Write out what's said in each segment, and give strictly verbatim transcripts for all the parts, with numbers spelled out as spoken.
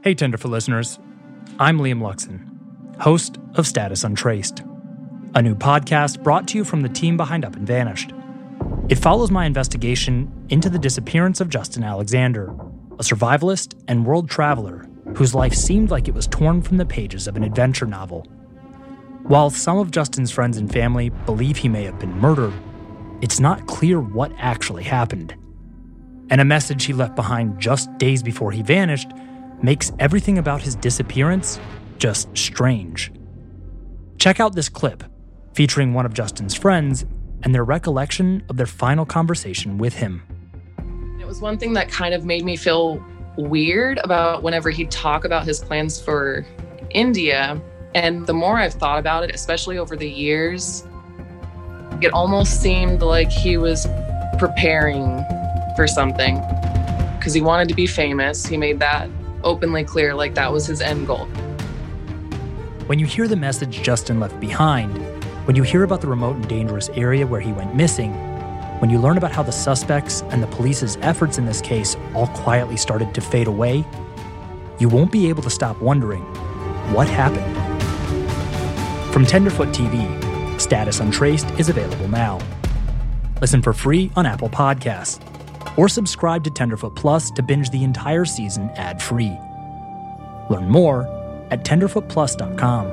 Hey Tenderfoot listeners, I'm Liam Luxon, host of Status Untraced, a new podcast brought to you from the team behind Up and Vanished. It follows my investigation into the disappearance of Justin Alexander, a survivalist and world traveler whose life seemed like it was torn from the pages of an adventure novel. While some of Justin's friends and family believe he may have been murdered, it's not clear what actually happened. And a message he left behind just days before he vanished makes everything about his disappearance just strange. Check out this clip featuring one of Justin's friends and their recollection of their final conversation with him. It was one thing that kind of made me feel weird about whenever he'd talk about his plans for India. And the more I've thought about it, especially over the years, it almost seemed like he was preparing for something because he wanted to be famous. He made that openly clear, like that was his end goal. When you hear the message Justin left behind, when you hear about the remote and dangerous area where he went missing, when you learn about how the suspects and the police's efforts in this case all quietly started to fade away, you won't be able to stop wondering, what happened? From Tenderfoot T V, Status Untraced is available now. Listen for free on Apple Podcasts, or subscribe to Tenderfoot Plus to binge the entire season ad-free. Learn more at tenderfoot plus dot com.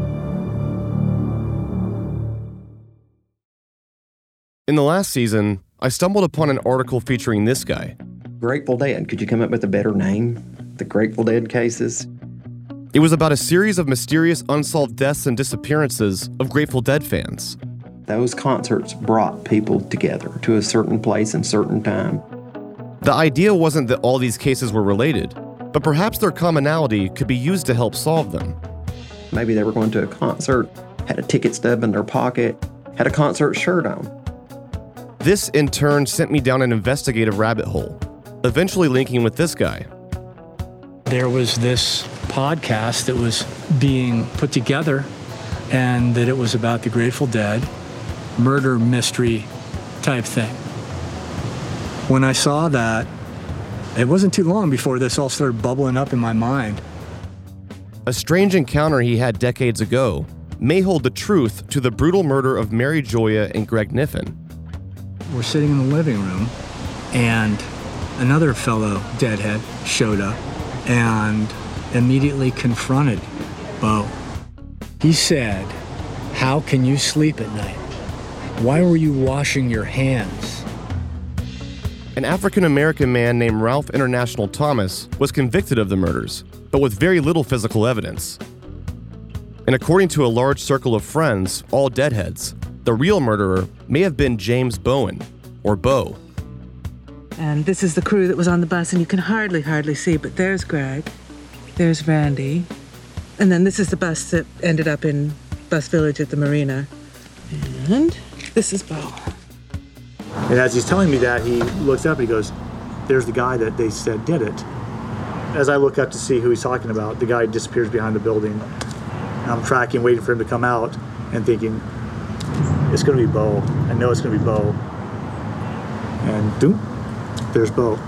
In the last season, I stumbled upon an article featuring this guy. Grateful Dead. Could you come up with a better name? The Grateful Dead cases? It was about a series of mysterious unsolved deaths and disappearances of Grateful Dead fans. Those concerts brought people together to a certain place and certain time. The idea wasn't that all these cases were related, but perhaps their commonality could be used to help solve them. Maybe they were going to a concert, had a ticket stub in their pocket, had a concert shirt on. This, in turn, sent me down an investigative rabbit hole, eventually linking with this guy. There was this podcast that was being put together, and that it was about the Grateful Dead, murder mystery type thing. When I saw that, it wasn't too long before this all started bubbling up in my mind. A strange encounter he had decades ago may hold the truth to the brutal murder of Mary Joya and Greg Niffen. We're sitting in the living room, and another fellow deadhead showed up and immediately confronted Bo. He said, "How can you sleep at night? Why were you washing your hands?" An African-American man named Ralph International Thomas was convicted of the murders, but with very little physical evidence. And according to a large circle of friends, all deadheads, the real murderer may have been James Bowen, or Bo. And this is the crew that was on the bus, and you can hardly, hardly see, but there's Greg, there's Randy, and then this is the bus that ended up in Bus Village at the marina. And this is Bo. And as he's telling me that, he looks up and he goes, "There's the guy that they said did it." As I look up to see who he's talking about, the guy disappears behind the building. And I'm tracking, waiting for him to come out, and thinking, it's going to be Bo. I know it's going to be Bo. And doom, there's Bo.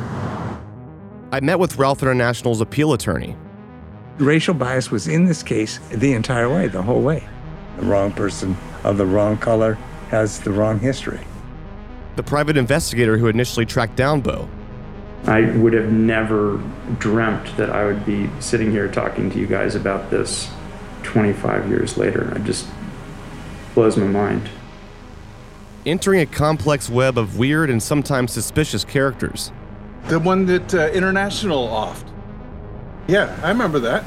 I met with Ralph International's appeal attorney. Racial bias was in this case the entire way, the whole way. The wrong person of the wrong color has the wrong history. The private investigator who initially tracked down Bo. I would have never dreamt that I would be sitting here talking to you guys about this twenty-five years later. It just blows my mind. Entering a complex web of weird and sometimes suspicious characters. The one that uh, International offed. Yeah, I remember that.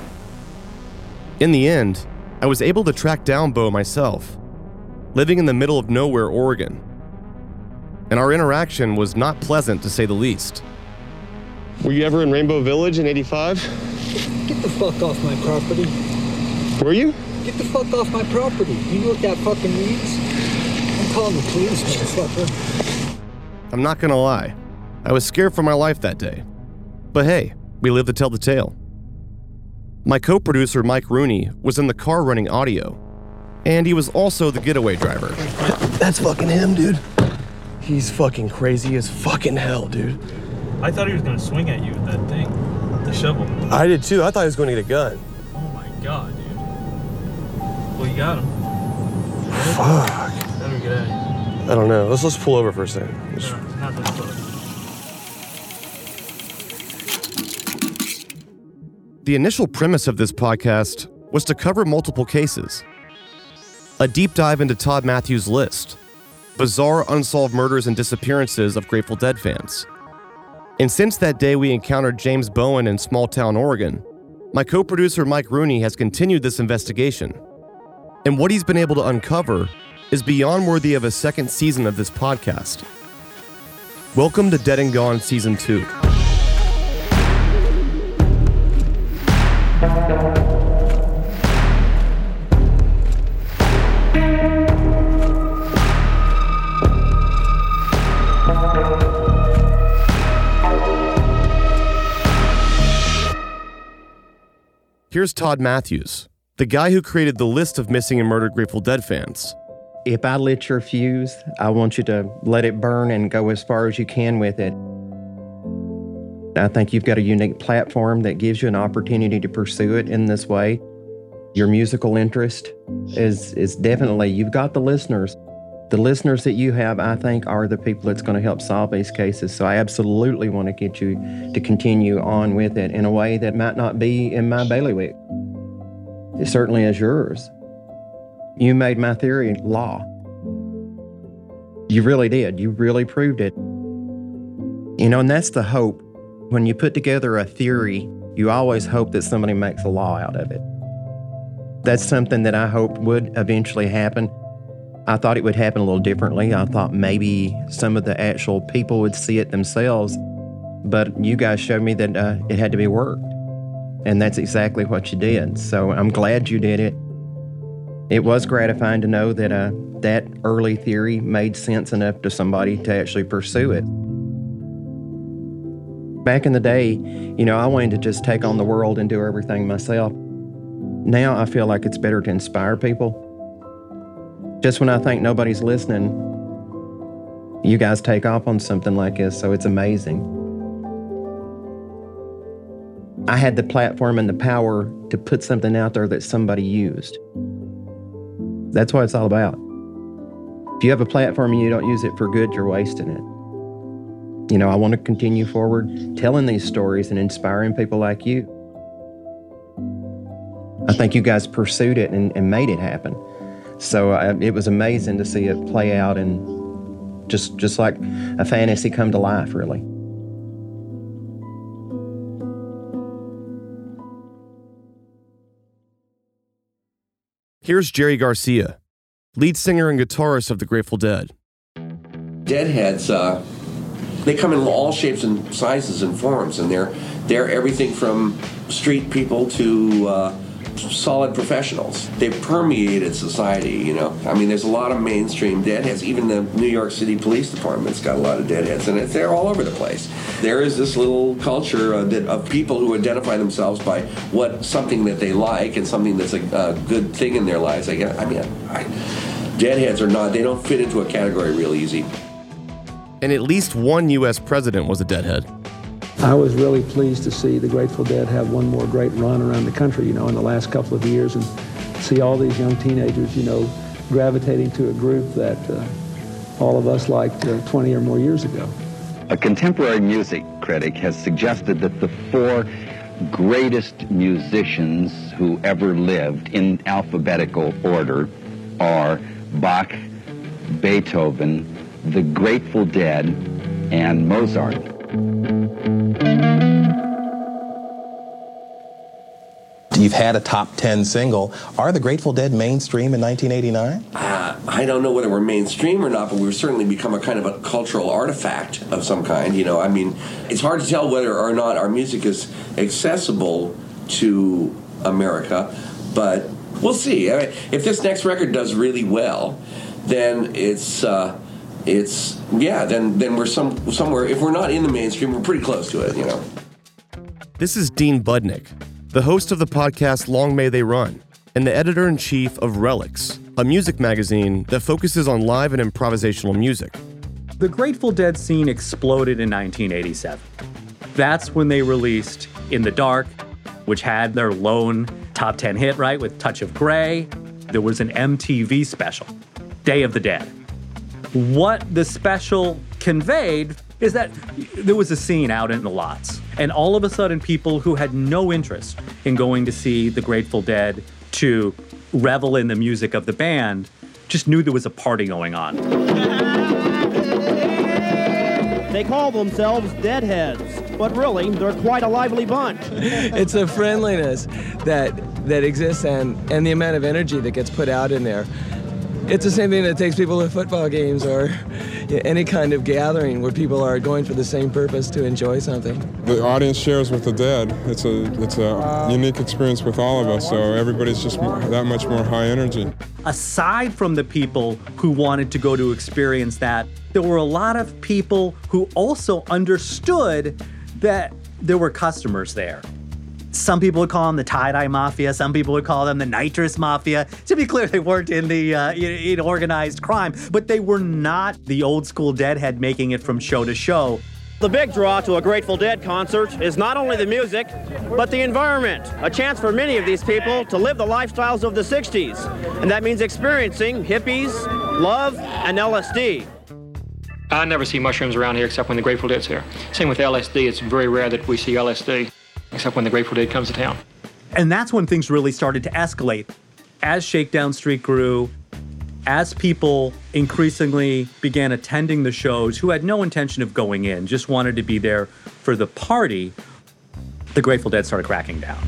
In the end, I was able to track down Bo myself, living in the middle of nowhere, Oregon. And our interaction was not pleasant, to say the least. Were you ever in Rainbow Village in eighty-five? Get the fuck off my property. Were you? Get the fuck off my property. You know what that fucking means? I'm calling the police, motherfucker. I'm not gonna lie. I was scared for my life that day. But hey, we live to tell the tale. My co-producer Mike Rooney was in the car running audio, and he was also the getaway driver. That's fucking him, dude. He's fucking crazy as fucking hell, dude. I thought he was gonna swing at you with that thing. What the a shovel. I did too. I thought he was going to get a gun. Oh my god, dude. Well, you got him. Fuck. How do we get out of here? I don't know. Let's let's pull over for a second. Just... No, not that close. The initial premise of this podcast was to cover multiple cases. A deep dive into Todd Matthews' list, bizarre unsolved murders and disappearances of Grateful Dead fans. And since that day we encountered James Bowen in small town Oregon, my co-producer Mike Rooney has continued this investigation. And what he's been able to uncover is beyond worthy of a second season of this podcast. Welcome to Dead and Gone Season two. Here's Todd Matthews, the guy who created the list of missing and murdered Grateful Dead fans. If I lit your fuse, I want you to let it burn and go as far as you can with it. I think you've got a unique platform that gives you an opportunity to pursue it in this way. Your musical interest is, is definitely, you've got the listeners. The listeners that you have, I think, are the people that's going to help solve these cases. So I absolutely want to get you to continue on with it in a way that might not be in my bailiwick. It certainly is yours. You made my theory law. You really did. You really proved it. You know, and that's the hope. When you put together a theory, you always hope that somebody makes a law out of it. That's something that I hoped would eventually happen. I thought it would happen a little differently. I thought maybe some of the actual people would see it themselves, but you guys showed me that uh, it had to be worked, and that's exactly what you did. So I'm glad you did it. It was gratifying to know that uh, that early theory made sense enough to somebody to actually pursue it. Back in the day, you know, I wanted to just take on the world and do everything myself. Now I feel like it's better to inspire people. Just when I think nobody's listening, you guys take off on something like this, so it's amazing. I had the platform and the power to put something out there that somebody used. That's what it's all about. If you have a platform and you don't use it for good, you're wasting it. You know, I want to continue forward telling these stories and inspiring people like you. I think you guys pursued it and, and made it happen. So uh, it was amazing to see it play out and just just like a fantasy come to life, really. Here's Jerry Garcia, lead singer and guitarist of the Grateful Dead. Deadheads, uh, they come in all shapes and sizes and forms, and they're they're everything from street people to uh, solid professionals. They've permeated society, you know. I mean, there's a lot of mainstream deadheads. Even the New York City Police Department's got a lot of deadheads, and they're all over the place. There is this little culture uh, that, of people who identify themselves by what something that they like and something that's a, a good thing in their lives. I, I mean, I, deadheads are not, they don't fit into a category real easy. And at least one U S president was a deadhead. I was really pleased to see the Grateful Dead have one more great run around the country, you know, in the last couple of years, and see all these young teenagers, you know, gravitating to a group that uh, all of us liked uh, twenty or more years ago. A contemporary music critic has suggested that the four greatest musicians who ever lived in alphabetical order are Bach, Beethoven, the Grateful Dead, and Mozart. You've had a top ten single. Are the Grateful Dead mainstream in nineteen eighty-nine? Uh, I don't know whether we're mainstream or not, but we've certainly become a kind of a cultural artifact of some kind. You know, I mean, it's hard to tell whether or not our music is accessible to America, but we'll see. I mean, if this next record does really well, then it's uh, it's yeah. Then then we're some somewhere. If we're not in the mainstream, we're pretty close to it. You know. This is Dean Budnick, the host of the podcast Long May They Run, and the editor-in-chief of Relics, a music magazine that focuses on live and improvisational music. The Grateful Dead scene exploded in nineteen eighty-seven. That's when they released In the Dark, which had their lone top ten hit, right, with Touch of Grey. There was an M T V special, Day of the Dead. What the special conveyed is that there was a scene out in the lots, and all of a sudden people who had no interest in going to see the Grateful Dead to revel in the music of the band just knew there was a party going on. They call themselves Deadheads, but really, they're quite a lively bunch. It's a friendliness that that exists and, and the amount of energy that gets put out in there. It's the same thing that takes people to football games or any kind of gathering where people are going for the same purpose to enjoy something. The audience shares with the Dead. It's a it's a unique experience with all of us, so everybody's just that much more high energy. Aside from the people who wanted to go to experience that, there were a lot of people who also understood that there were customers there. Some people would call them the tie-dye mafia. Some people would call them the nitrous mafia. To be clear, they weren't in the uh, in, in organized crime, but they were not the old school Deadhead making it from show to show. The big draw to a Grateful Dead concert is not only the music, but the environment. A chance for many of these people to live the lifestyles of the sixties. And that means experiencing hippies, love, and L S D. I never see mushrooms around here except when the Grateful Dead's here. Same with L S D. It's very rare that we see L S D. Except when the Grateful Dead comes to town. And that's when things really started to escalate. As Shakedown Street grew, as people increasingly began attending the shows who had no intention of going in, just wanted to be there for the party, the Grateful Dead started cracking down.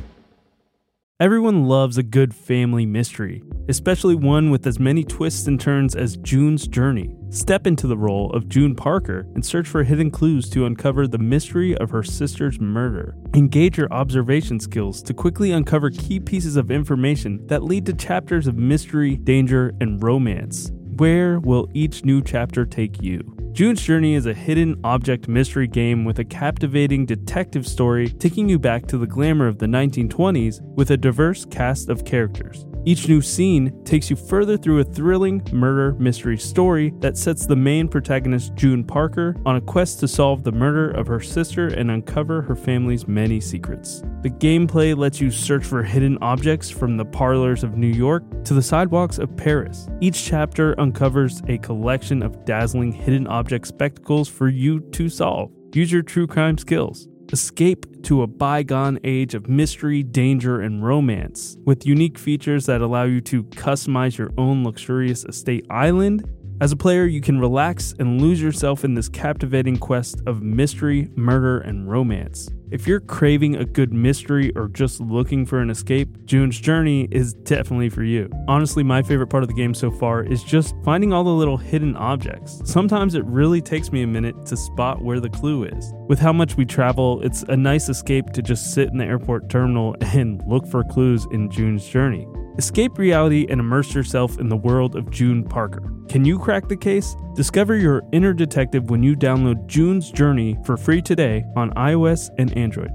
Everyone loves a good family mystery, especially one with as many twists and turns as June's Journey. Step into the role of June Parker and search for hidden clues to uncover the mystery of her sister's murder. Engage your observation skills to quickly uncover key pieces of information that lead to chapters of mystery, danger, and romance. Where will each new chapter take you? June's Journey is a hidden object mystery game with a captivating detective story taking you back to the glamour of the nineteen twenties with a diverse cast of characters. Each new scene takes you further through a thrilling murder mystery story that sets the main protagonist, June Parker, on a quest to solve the murder of her sister and uncover her family's many secrets. The gameplay lets you search for hidden objects from the parlors of New York to the sidewalks of Paris. Each chapter uncovers a collection of dazzling hidden object spectacles for you to solve. Use your true crime skills. Escape to a bygone age of mystery, danger, and romance with unique features that allow you to customize your own luxurious estate island. As a player, you can relax and lose yourself in this captivating quest of mystery, murder, and romance. If you're craving a good mystery or just looking for an escape, June's Journey is definitely for you. Honestly, my favorite part of the game so far is just finding all the little hidden objects. Sometimes it really takes me a minute to spot where the clue is. With how much we travel, it's a nice escape to just sit in the airport terminal and look for clues in June's Journey. Escape reality and immerse yourself in the world of June Parker. Can you crack the case? Discover your inner detective when you download June's Journey for free today on iOS and Android.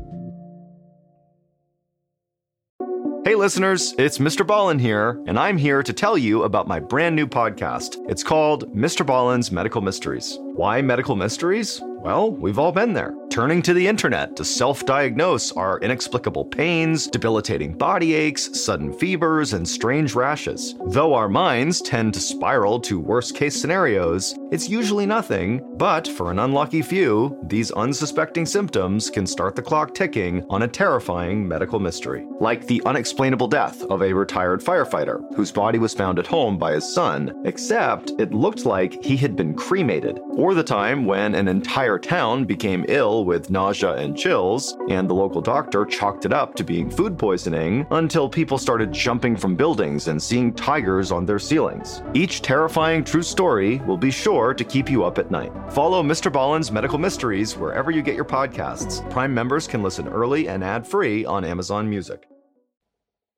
Hey listeners, it's Mister Ballin here, and I'm here to tell you about my brand new podcast. It's called Mister Ballin's Medical Mysteries. Why medical mysteries? Well, we've all been there, turning to the internet to self-diagnose our inexplicable pains, debilitating body aches, sudden fevers, and strange rashes. Though our minds tend to spiral to worst-case scenarios, it's usually nothing, but for an unlucky few, these unsuspecting symptoms can start the clock ticking on a terrifying medical mystery. Like the unexplainable death of a retired firefighter whose body was found at home by his son, except it looked like he had been cremated. Or the time when an entire town became ill with nausea and chills, and the local doctor chalked it up to being food poisoning until people started jumping from buildings and seeing tigers on their ceilings. Each terrifying true story will be sure to keep you up at night. Follow Mister Ballin's Medical Mysteries wherever you get your podcasts. Prime members can listen early and ad-free on Amazon Music.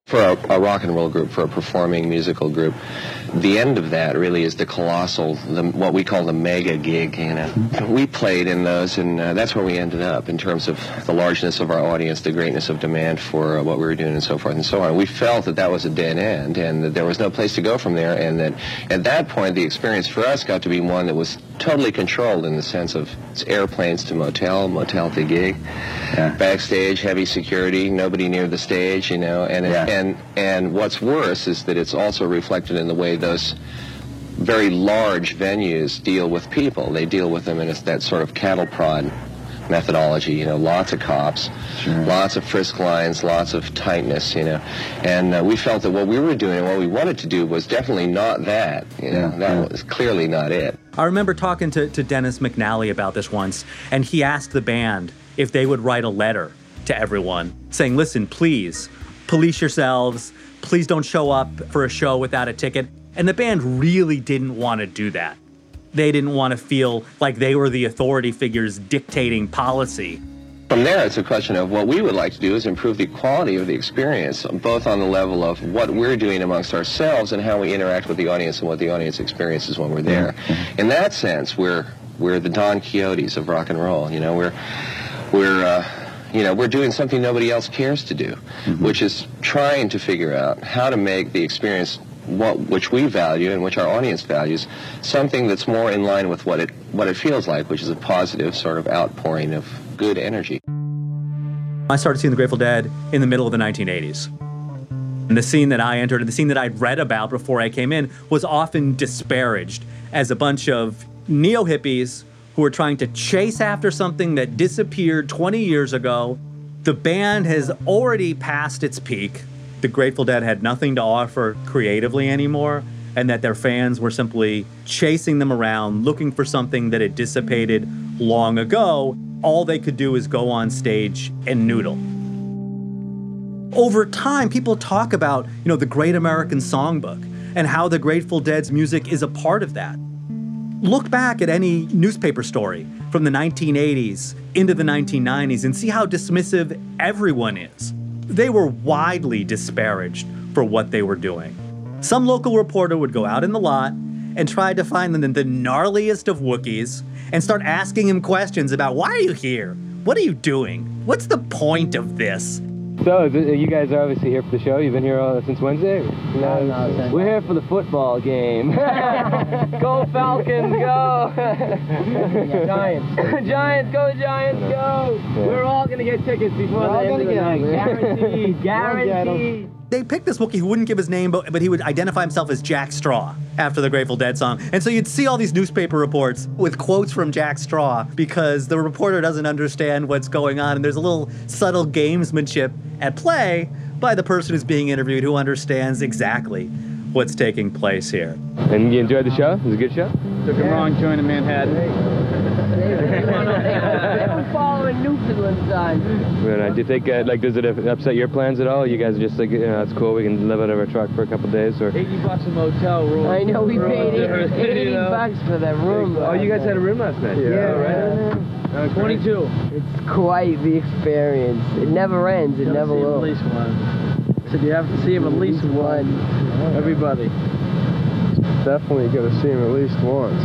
For a, a rock and roll group, for a performing musical group, the end of that really is the colossal, the, what we call the mega gig, you know. We played in those, and uh, that's where we ended up in terms of the largeness of our audience, the greatness of demand for uh, what we were doing, and so forth and so on. We felt that that was a dead end, and that there was no place to go from there, and that at that point, the experience for us got to be one that was totally controlled in the sense of it's airplanes to motel, motel to gig, yeah. Backstage, heavy security, nobody near the stage, you know, and, it, yeah. and, and what's worse is that it's also reflected in the way those very large venues deal with people. They deal with them in a, that sort of cattle prod methodology, you know, lots of cops, sure. lots of frisk lines, lots of tightness, you know, and uh, we felt that what we were doing and what we wanted to do was definitely not that, you know, yeah, that yeah. was clearly not it. I remember talking to, to Dennis McNally about this once, and he asked the band if they would write a letter to everyone saying, listen, please, police yourselves, please don't show up for a show without a ticket. And the band really didn't want to do that. They didn't want to feel like they were the authority figures dictating policy. From there, it's a question of what we would like to do is improve the quality of the experience, both on the level of what we're doing amongst ourselves and how we interact with the audience and what the audience experiences when we're there. Mm-hmm. In that sense, we're we're the Don Quixotes of rock and roll. You know, we're we're uh, you know we're doing something nobody else cares to do, mm-hmm. which is trying to figure out how to make the experience what which we value and which our audience values, something that's more in line with what it what it feels like, which is a positive sort of outpouring of good energy. I started seeing the Grateful Dead in the middle of the nineteen eighties. And the scene that I entered, and the scene that I'd read about before I came in, was often disparaged as a bunch of neo-hippies who were trying to chase after something that disappeared twenty years ago. The band has already passed its peak. The Grateful Dead had nothing to offer creatively anymore, and that their fans were simply chasing them around, looking for something that had dissipated long ago. All they could do is go on stage and noodle. Over time, people talk about, you know, the Great American Songbook and how the Grateful Dead's music is a part of that. Look back at any newspaper story from the nineteen eighties into the nineteen nineties and see how dismissive everyone is. They were widely disparaged for what they were doing. Some local reporter would go out in the lot and try to find the, the gnarliest of Wookiees and start asking him questions about, why are you here? What are you doing? What's the point of this? So, you guys are obviously here for the show. You've been here uh, since Wednesday? No, no, we're here for the football game. Go Falcons, go! Giants. Giants, go Giants, go! Yeah. We're all going to get tickets before the end of the night. Guaranteed, guaranteed. They picked this Wookiee who wouldn't give his name, but, but he would identify himself as Jack Straw after the Grateful Dead song. And so you'd see all these newspaper reports with quotes from Jack Straw because the reporter doesn't understand what's going on. And there's a little subtle gamesmanship at play by the person who's being interviewed who understands exactly what's taking place here. And you enjoyed the show? It was a good show? Took him wrong joining Manhattan. They were following Newfoundland signs. Well, do you think, uh, like, does it upset your plans at all? You guys are just like, you know, it's cool, we can live out of our truck for a couple of days, or? eighty bucks a motel room. I know, we paid eighty, eighty bucks for that room. Oh, you guys had a room last night? Yeah, yeah right. Uh, twenty-two. It's quite the experience. It never ends, it never will. At least one. So you have to see him at least one. Everybody. Definitely got to see him at least once.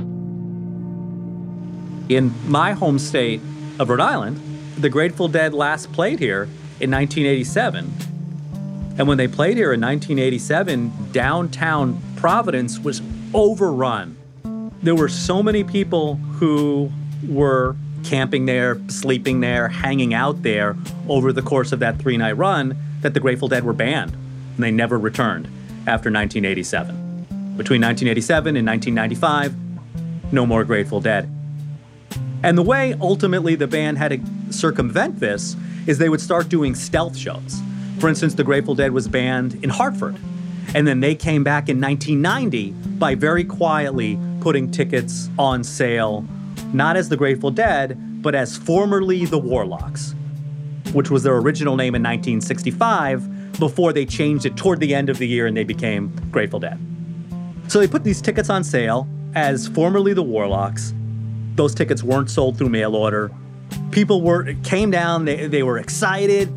In my home state of Rhode Island, the Grateful Dead last played here in nineteen eighty-seven. And when they played here in nineteen eighty-seven, downtown Providence was overrun. There were so many people who were camping there, sleeping there, hanging out there over the course of that three-night run that the Grateful Dead were banned, and they never returned after nineteen eighty-seven. Between nineteen eighty-seven and nineteen ninety-five, no more Grateful Dead. And the way ultimately the band had to circumvent this is they would start doing stealth shows. For instance, the Grateful Dead was banned in Hartford, and then they came back in nineteen ninety by very quietly putting tickets on sale, not as the Grateful Dead, but as formerly the Warlocks, which was their original name in nineteen sixty-five, before they changed it toward the end of the year and they became Grateful Dead. So they put these tickets on sale as formerly the Warlocks. Those tickets weren't sold through mail order. People were came down, they, they were excited.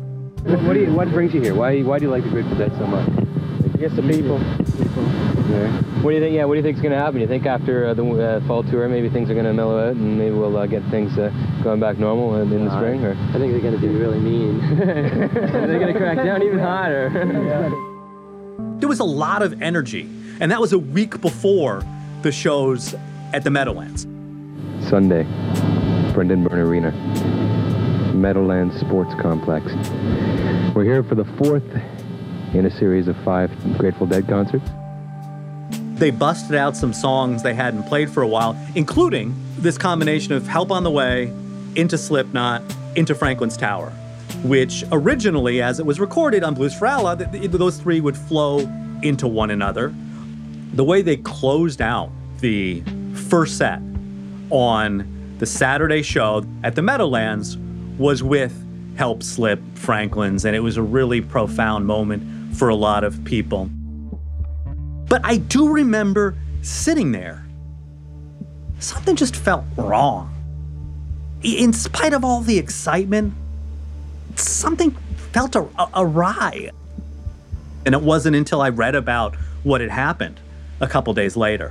What do you? What brings you here? Why? Why do you like the Grateful Dead so much? I guess the people. people. Yeah. What do you think? Yeah. What do you think is going to happen? You think after uh, the uh, fall tour, maybe things are going to mellow out, and maybe we'll uh, get things uh, going back normal in, in the spring? Or I think they're going to be really mean. They're going to crack down even harder. There was a lot of energy, and that was a week before the shows at the Meadowlands. Sunday, Brendan Byrne Arena, Meadowlands Sports Complex. We're here for the fourth in a series of five Grateful Dead concerts. They busted out some songs they hadn't played for a while, including this combination of Help on the Way, Into Slipknot, Into Franklin's Tower, which originally, as it was recorded on Blues for Allah, th- th- those three would flow into one another. The way they closed out the first set on the Saturday show at the Meadowlands was with Help Slip Franklin's, and it was a really profound moment for a lot of people. But I do remember sitting there. Something just felt wrong. In spite of all the excitement, something felt a- a- awry. And it wasn't until I read about what had happened a couple days later.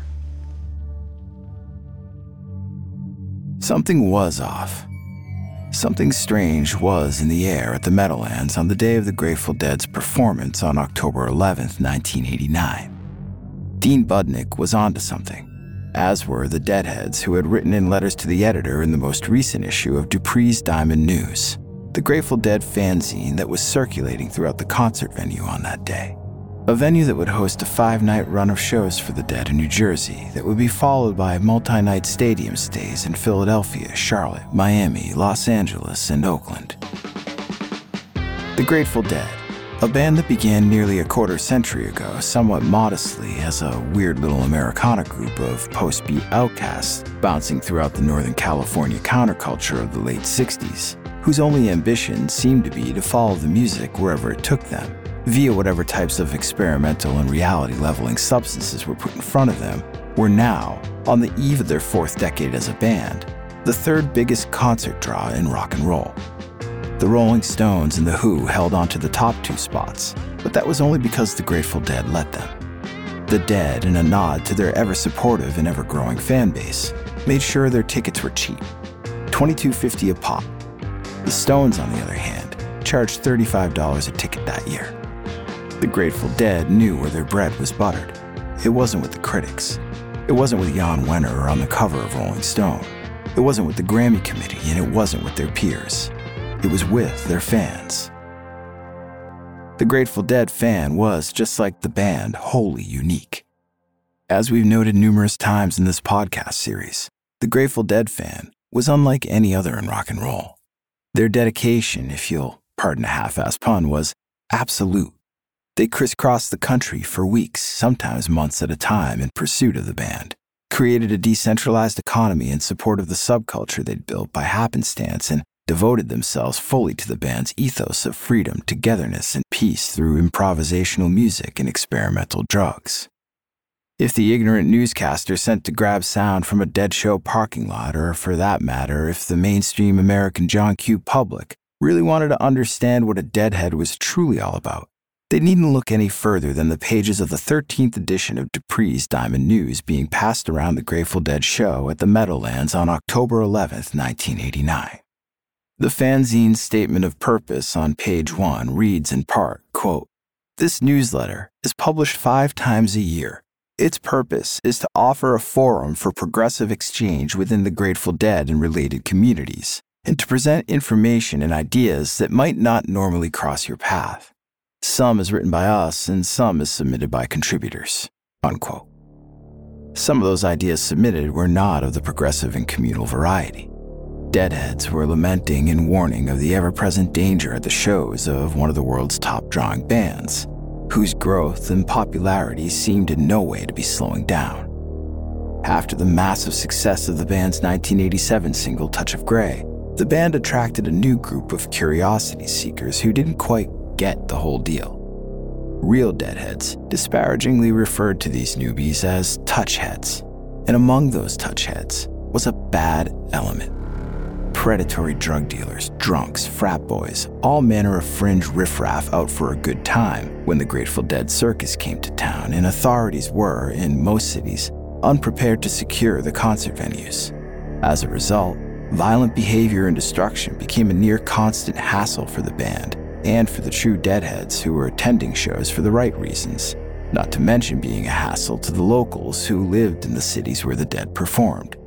Something was off. Something strange was in the air at the Meadowlands on the day of the Grateful Dead's performance on October eleventh, nineteen eighty-nine. Dean Budnick was onto something, as were the Deadheads who had written in letters to the editor in the most recent issue of Dupree's Diamond News, the Grateful Dead fanzine that was circulating throughout the concert venue on that day. A venue that would host a five-night run of shows for the Dead in New Jersey that would be followed by multi-night stadium stays in Philadelphia, Charlotte, Miami, Los Angeles, and Oakland. The Grateful Dead, a band that began nearly a quarter century ago somewhat modestly as a weird little Americana group of post-beat outcasts bouncing throughout the Northern California counterculture of the late sixties, whose only ambition seemed to be to follow the music wherever it took them, via whatever types of experimental and reality-leveling substances were put in front of them, were now, on the eve of their fourth decade as a band, the third biggest concert draw in rock and roll. The Rolling Stones and The Who held on to the top two spots, but that was only because the Grateful Dead let them. The Dead, in a nod to their ever-supportive and ever-growing fan base, made sure their tickets were cheap, twenty-two fifty a pop. The Stones, on the other hand, charged thirty-five dollars a ticket that year. The Grateful Dead knew where their bread was buttered. It wasn't with the critics. It wasn't with Jan Wenner on the cover of Rolling Stone. It wasn't with the Grammy Committee, and it wasn't with their peers. It was with their fans. The Grateful Dead fan was, just like the band, wholly unique. As we've noted numerous times in this podcast series, the Grateful Dead fan was unlike any other in rock and roll. Their dedication, if you'll pardon a half-assed pun, was absolute. They crisscrossed the country for weeks, sometimes months at a time, in pursuit of the band, created a decentralized economy in support of the subculture they'd built by happenstance, and devoted themselves fully to the band's ethos of freedom, togetherness, and peace through improvisational music and experimental drugs. If the ignorant newscaster sent to grab sound from a Dead show parking lot, or for that matter, if the mainstream American John Q. public really wanted to understand what a Deadhead was truly all about, they needn't look any further than the pages of the thirteenth edition of Dupree's Diamond News being passed around the Grateful Dead show at the Meadowlands on October eleventh, nineteen eighty-nine. The fanzine's statement of purpose on page one reads in part, quote, "This newsletter is published five times a year. Its purpose is to offer a forum for progressive exchange within the Grateful Dead and related communities, and to present information and ideas that might not normally cross your path. Some is written by us, and some is submitted by contributors," unquote. Some of those ideas submitted were not of the progressive and communal variety. Deadheads were lamenting and warning of the ever-present danger at the shows of one of the world's top-drawing bands, whose growth and popularity seemed in no way to be slowing down. After the massive success of the band's nineteen eighty-seven single Touch of Grey, the band attracted a new group of curiosity seekers who didn't quite get the whole deal. Real Deadheads disparagingly referred to these newbies as touchheads, and among those touchheads was a bad element. predatory drug dealers, drunks, frat boys, all manner of fringe riffraff out for a good time when the Grateful Dead circus came to town, and authorities were, in most cities, unprepared to secure the concert venues. As a result, violent behavior and destruction became a near constant hassle for the band and for the true Deadheads who were attending shows for the right reasons, not to mention being a hassle to the locals who lived in the cities where the Dead performed.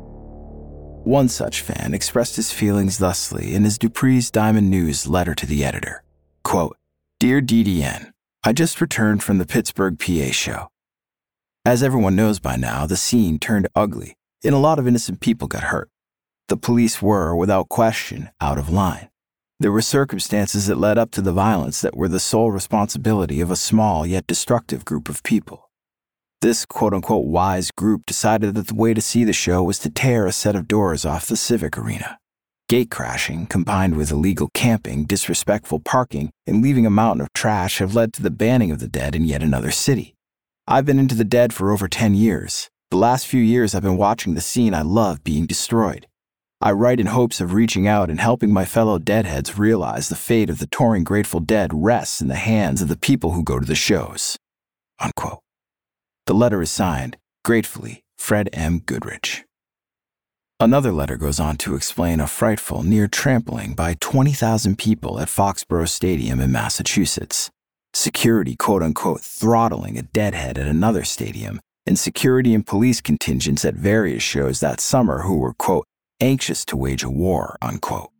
One such fan expressed his feelings thusly in his Dupree's Diamond News letter to the editor. Quote, "Dear D D N, I just returned from the Pittsburgh P A show. As everyone knows by now, the scene turned ugly, and a lot of innocent people got hurt. The police were, without question, out of line. There were circumstances that led up to the violence that were the sole responsibility of a small yet destructive group of people. This quote-unquote wise group decided that the way to see the show was to tear a set of doors off the Civic Arena. Gate crashing, combined with illegal camping, disrespectful parking, and leaving a mountain of trash have led to the banning of the Dead in yet another city. I've been into the Dead for over ten years. The last few years I've been watching the scene I love being destroyed. I write in hopes of reaching out and helping my fellow Deadheads realize the fate of the touring Grateful Dead rests in the hands of the people who go to the shows." Unquote. The letter is signed, gratefully, Fred M. Goodrich. Another letter goes on to explain a frightful near trampling by twenty thousand people at Foxborough Stadium in Massachusetts, security quote-unquote throttling a Deadhead at another stadium, and security and police contingents at various shows that summer who were, quote, anxious to wage a war, unquote.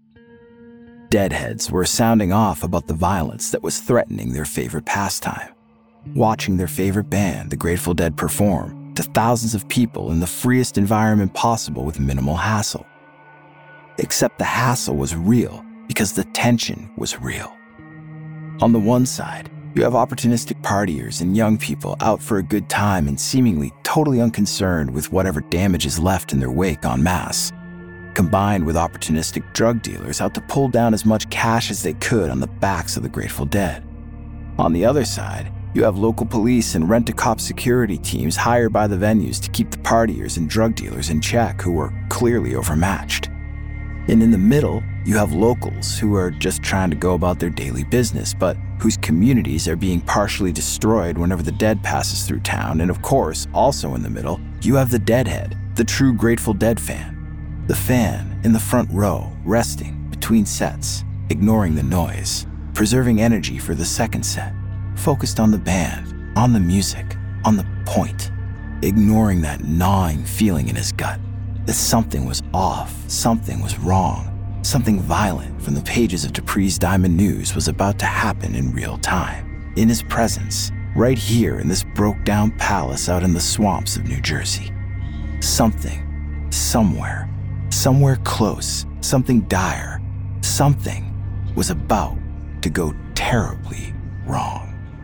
Deadheads were sounding off about the violence that was threatening their favorite pastime, watching their favorite band, the Grateful Dead, perform to thousands of people in the freest environment possible with minimal hassle. Except the hassle was real because the tension was real. On the one side, you have opportunistic partiers and young people out for a good time and seemingly totally unconcerned with whatever damage is left in their wake en masse, combined with opportunistic drug dealers out to pull down as much cash as they could on the backs of the Grateful Dead. On the other side, you have local police and rent-a-cop security teams hired by the venues to keep the partiers and drug dealers in check who were clearly overmatched. And in the middle, you have locals who are just trying to go about their daily business, but whose communities are being partially destroyed whenever the Dead passes through town. And of course, also in the middle, you have the Deadhead, the true Grateful Dead fan. The fan in the front row, resting between sets, ignoring the noise, preserving energy for the second set, focused on the band, on the music, on the point, ignoring that gnawing feeling in his gut that something was off, something was wrong, something violent from the pages of Dupree's Diamond News was about to happen in real time, in his presence, right here in this broke-down palace out in the swamps of New Jersey. Something, somewhere, somewhere close, something dire, something was about to go terribly wrong.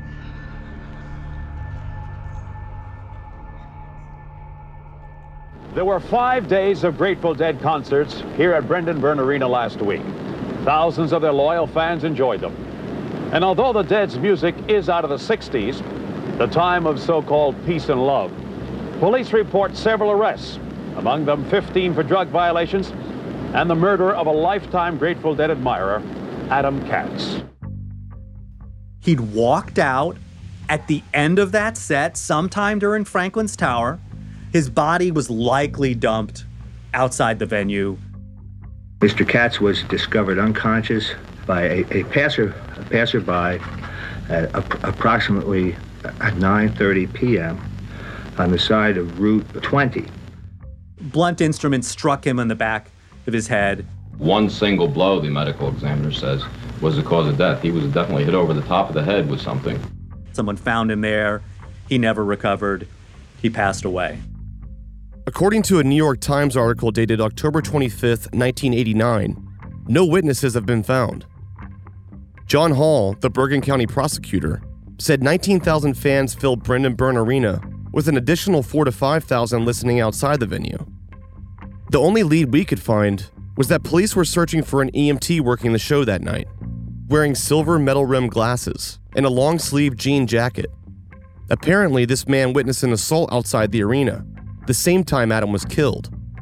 There were five days of Grateful Dead concerts here at Brendan Byrne Arena last week. Thousands of their loyal fans enjoyed them. And although the Dead's music is out of the sixties, the time of so-called peace and love, police report several arrests, among them fifteen for drug violations and the murder of a lifetime Grateful Dead admirer, Adam Katz. He'd walked out at the end of that set sometime during Franklin's Tower. His body was likely dumped outside the venue. Mister Katz was discovered unconscious by a, a, passer, a passerby at a, approximately at nine thirty p.m. on the side of Route twenty. Blunt instruments struck him on the back of his head. One single blow, the medical examiner says, was the cause of death. He was definitely hit over the top of the head with something. Someone found him there. He never recovered. He passed away. According to a New York Times article dated October twenty-fifth, nineteen eighty-nine, no witnesses have been found. John Hall, the Bergen County prosecutor, said nineteen thousand fans filled Brendan Byrne Arena, with an additional four to five thousand listening outside the venue. The only lead we could find was that police were searching for an E M T working the show that night, wearing silver metal-rimmed glasses and a long-sleeved jean jacket. Apparently, this man witnessed an assault outside the arena, the same time Adam was killed.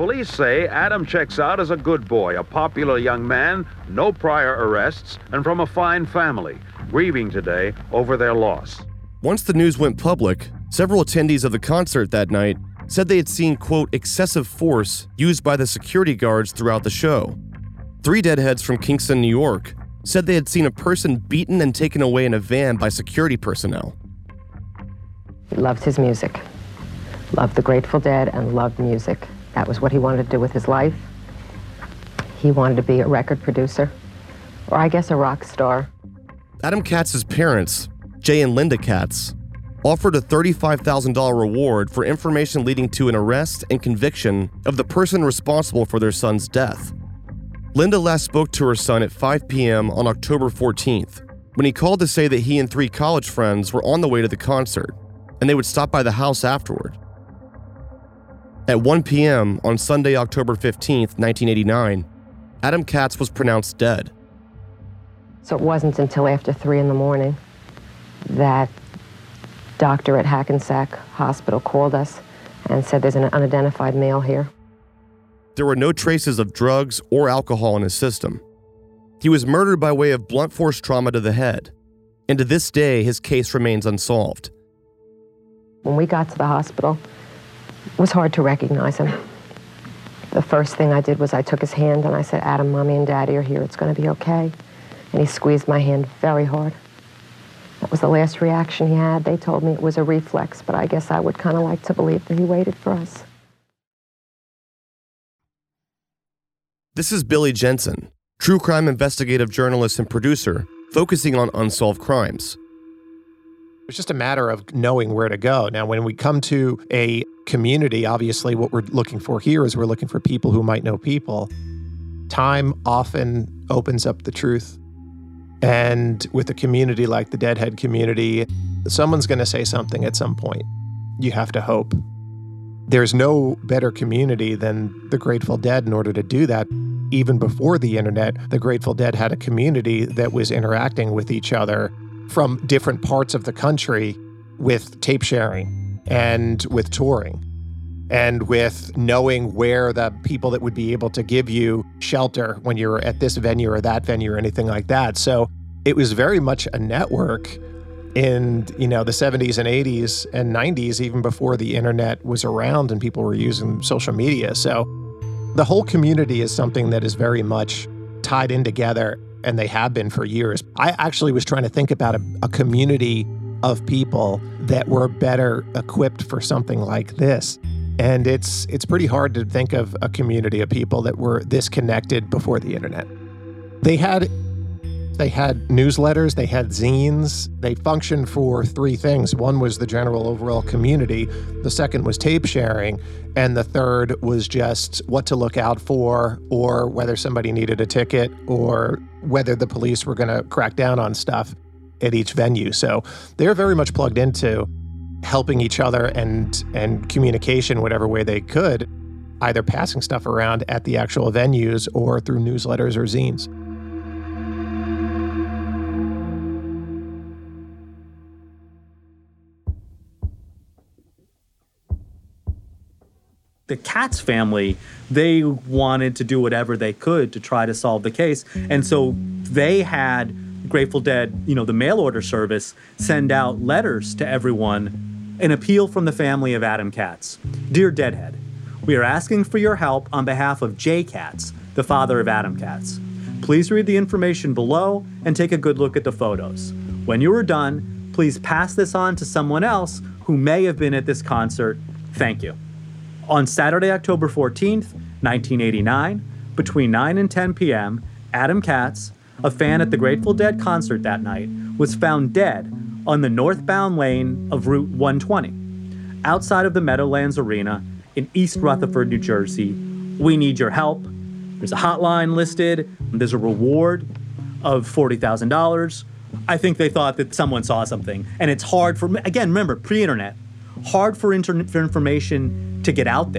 Police say Adam checks out as a good boy, a popular young man, no prior arrests, and from a fine family, grieving today over their loss. Once the news went public, several attendees of the concert that night said they had seen, quote, excessive force used by the security guards throughout the show. Three Deadheads from Kingston, New York, said they had seen a person beaten and taken away in a van by security personnel. He loved his music, loved the Grateful Dead, and loved music. That was what he wanted to do with his life. He wanted to be a record producer, or I guess a rock star. Adam Katz's parents, Jay and Linda Katz, offered a thirty-five thousand dollars reward for information leading to an arrest and conviction of the person responsible for their son's death. Linda last spoke to her son at five p.m. on October fourteenth, when he called to say that he and three college friends were on the way to the concert, and they would stop by the house afterward. At one p.m. on Sunday, October fifteenth, nineteen eighty-nine, Adam Katz was pronounced dead. So it wasn't until after three in the morning that doctor at Hackensack Hospital called us and said there's an unidentified male here. There were no traces of drugs or alcohol in his system. He was murdered by way of blunt force trauma to the head, and to this day, his case remains unsolved. When we got to the hospital, it was hard to recognize him. The first thing I did was I took his hand and I said, Adam, Mommy and Daddy are here, it's gonna be okay. And he squeezed my hand very hard. That was the last reaction he had. They told me it was a reflex, but I guess I would kind of like to believe that he waited for us. This is Billy Jensen, true crime investigative journalist and producer, focusing on unsolved crimes. It's just a matter of knowing where to go. Now, when we come to a community, obviously what we're looking for here is we're looking for people who might know people. Time often opens up the truth. And with a community like the Deadhead community, someone's going to say something at some point. You have to hope. There's no better community than the Grateful Dead in order to do that. Even before the internet, the Grateful Dead had a community that was interacting with each other from different parts of the country with tape sharing and with touring and with knowing where the people that would be able to give you shelter when you're at this venue or that venue or anything like that. So it was very much a network in, you know, the seventies and eighties and nineties, even before the internet was around and people were using social media. So the whole community is something that is very much tied in together, and they have been for years. I actually was trying to think about a, a community of people that were better equipped for something like this. And it's it's pretty hard to think of a community of people that were this connected before the internet. They had they had newsletters, they had zines, they functioned for three things. One was the general overall community, the second was tape sharing, and the third was just what to look out for, or whether somebody needed a ticket, or whether the police were going to crack down on stuff at each venue. So they're very much plugged into helping each other and and communication whatever way they could, either passing stuff around at the actual venues or through newsletters or zines. The Katz family, they wanted to do whatever they could to try to solve the case. And so they had Grateful Dead, you know, the mail order service, send out letters to everyone, an appeal from the family of Adam Katz. Dear Deadhead, we are asking for your help on behalf of Jay Katz, the father of Adam Katz. Please read the information below and take a good look at the photos. When you are done, please pass this on to someone else who may have been at this concert. Thank you. On Saturday, October fourteenth, nineteen eighty-nine, between nine and ten p.m., Adam Katz, a fan at the Grateful Dead concert that night, was found dead on the northbound lane of Route one twenty, outside of the Meadowlands Arena in East Rutherford, New Jersey. We need your help. There's a hotline listed. There's a reward of forty thousand dollars. I think they thought that someone saw something. And it's hard for, again, remember, pre-internet, hard for, inter- for information to get out there.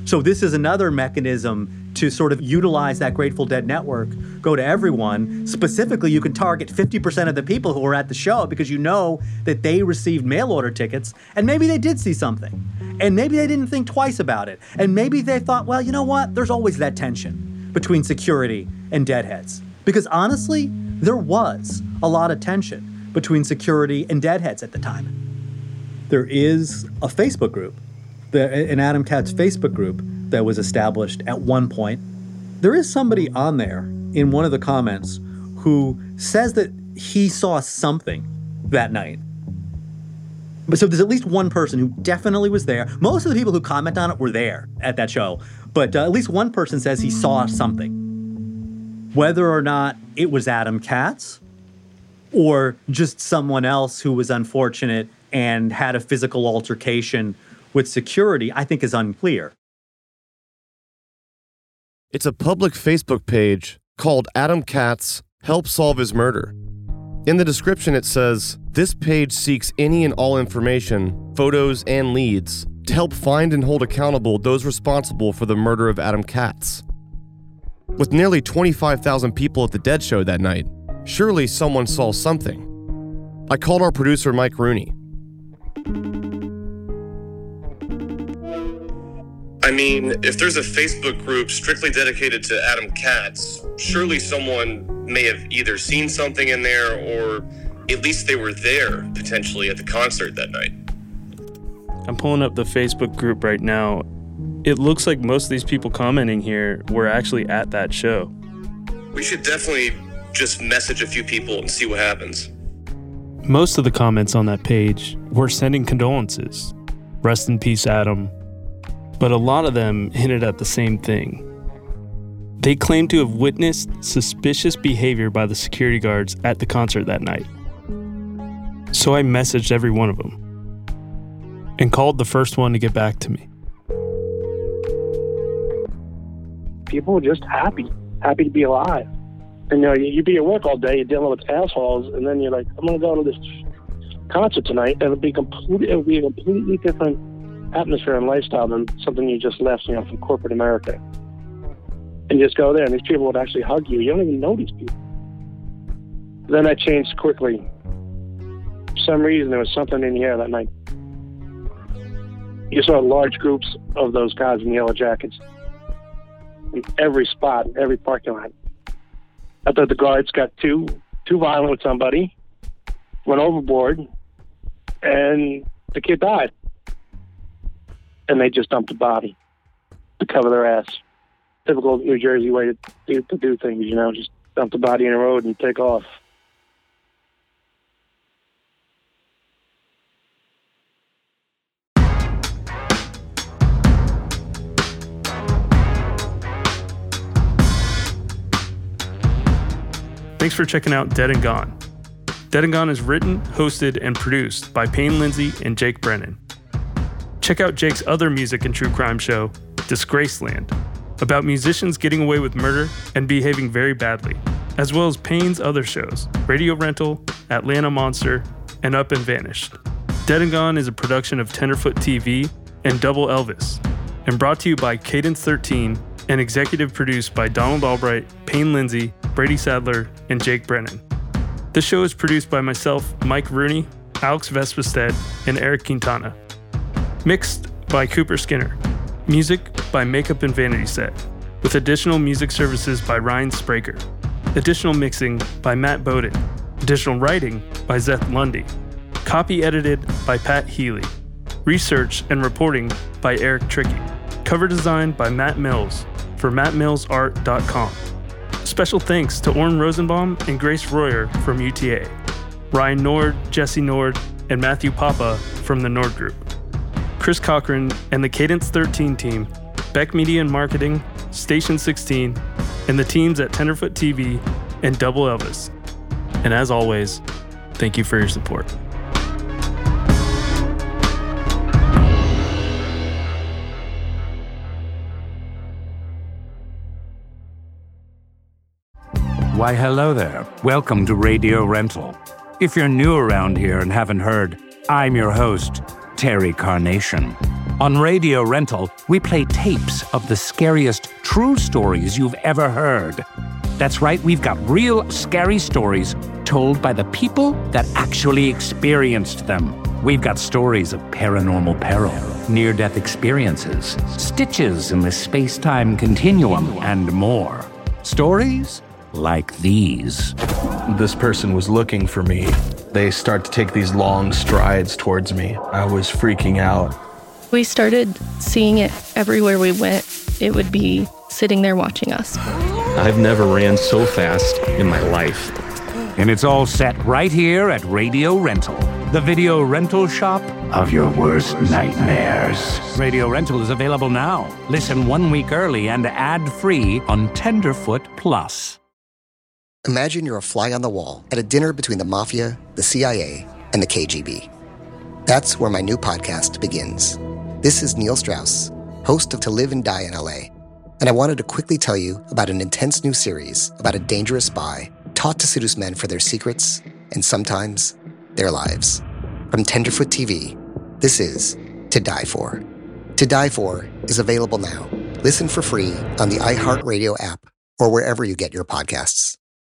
So this is another mechanism to sort of utilize that Grateful Dead network, go to everyone. Specifically, you can target fifty percent of the people who were at the show because you know that they received mail order tickets and maybe they did see something. And maybe they didn't think twice about it. And maybe they thought, well, you know what? There's always that tension between security and Deadheads. Because honestly, there was a lot of tension between security and Deadheads at the time. There is a Facebook group, an Adam Katz Facebook group that was established at one point. There is somebody on there in one of the comments who says that he saw something that night. But so there's at least one person who definitely was there. Most of the people who comment on it were there at that show, but uh, at least one person says he saw something. Whether or not it was Adam Katz or just someone else who was unfortunate and had a physical altercation with security, I think is unclear. It's a public Facebook page called Adam Katz Help Solve His Murder. In the description it says, this page seeks any and all information, photos, and leads to help find and hold accountable those responsible for the murder of Adam Katz. With nearly twenty-five thousand people at the Dead show that night, surely someone saw something. I called our producer Mike Rooney. I mean, if there's a Facebook group strictly dedicated to Adam Katz, surely someone may have either seen something in there or at least they were there potentially at the concert that night. I'm pulling up the Facebook group right now. It looks like most of these people commenting here were actually at that show. We should definitely just message a few people and see what happens. Most of the comments on that page were sending condolences. Rest in peace, Adam. But a lot of them hinted at the same thing. They claimed to have witnessed suspicious behavior by the security guards at the concert that night. So I messaged every one of them and called the first one to get back to me. People were just happy, happy to be alive. And you know, you be at work all day, you're dealing with assholes, and then you're like, I'm gonna go to this concert tonight, and it'll be complete, it'll be a completely different atmosphere and lifestyle than something you just left, you know, from corporate America. And you just go there, and these people would actually hug you. You don't even know these people. Then that changed quickly. For some reason, there was something in the air that night. You saw large groups of those guys in yellow jackets in every spot, every parking lot. I thought the guards got too too violent with somebody, went overboard, and the kid died. And they just dumped the body to cover their ass. Typical New Jersey way to do, to do things, you know, just dump the body in the road and take off. Thanks for checking out Dead and Gone. Dead and Gone is written, hosted, and produced by Payne Lindsay and Jake Brennan. Check out Jake's other music and true crime show, Disgraceland, about musicians getting away with murder and behaving very badly, as well as Payne's other shows, Radio Rental, Atlanta Monster, and Up and Vanished. Dead and Gone is a production of Tenderfoot T V and Double Elvis, and brought to you by Cadence thirteen and executive produced by Donald Albright, Payne Lindsay, Brady Sadler, and Jake Brennan. This show is produced by myself, Mike Rooney, Alex Vespestead, and Eric Quintana. Mixed by Cooper Skinner. Music by Makeup and Vanity Set, with additional music services by Ryan Spraker. Additional mixing by Matt Bowden. Additional writing by Zeth Lundy. Copy edited by Pat Healy. Research and reporting by Eric Tricky. Cover design by Matt Mills for matt mills art dot com. Special thanks to Orrin Rosenbaum and Grace Royer from U T A. Ryan Nord, Jesse Nord, and Matthew Papa from the Nord Group. Chris Cochran and the Cadence thirteen team, Beck Media and Marketing, Station sixteen, and the teams at Tenderfoot T V and Double Elvis. And as always, thank you for your support. Why, hello there. Welcome to Radio Rental. If you're new around here and haven't heard, I'm your host, Terry Carnation. On Radio Rental, we play tapes of the scariest true stories you've ever heard. That's right, we've got real scary stories told by the people that actually experienced them. We've got stories of paranormal peril, near-death experiences, stitches in the space-time continuum, and more. Stories like these. This person was looking for me. They start to take these long strides towards me. I was freaking out. We started seeing it everywhere we went. It would be sitting there watching us. I've never ran so fast in my life. And it's all set right here at Radio Rental, the video rental shop of your worst nightmares. Radio Rental is available now. Listen one week early and ad-free on Tenderfoot Plus. Imagine you're a fly on the wall at a dinner between the Mafia, the C I A, and the K G B. That's where my new podcast begins. This is Neil Strauss, host of To Live and Die in L A, and I wanted to quickly tell you about an intense new series about a dangerous spy taught to seduce men for their secrets and sometimes their lives. From Tenderfoot T V, this is To Die For. To Die For is available now. Listen for free on the iHeartRadio app or wherever you get your podcasts.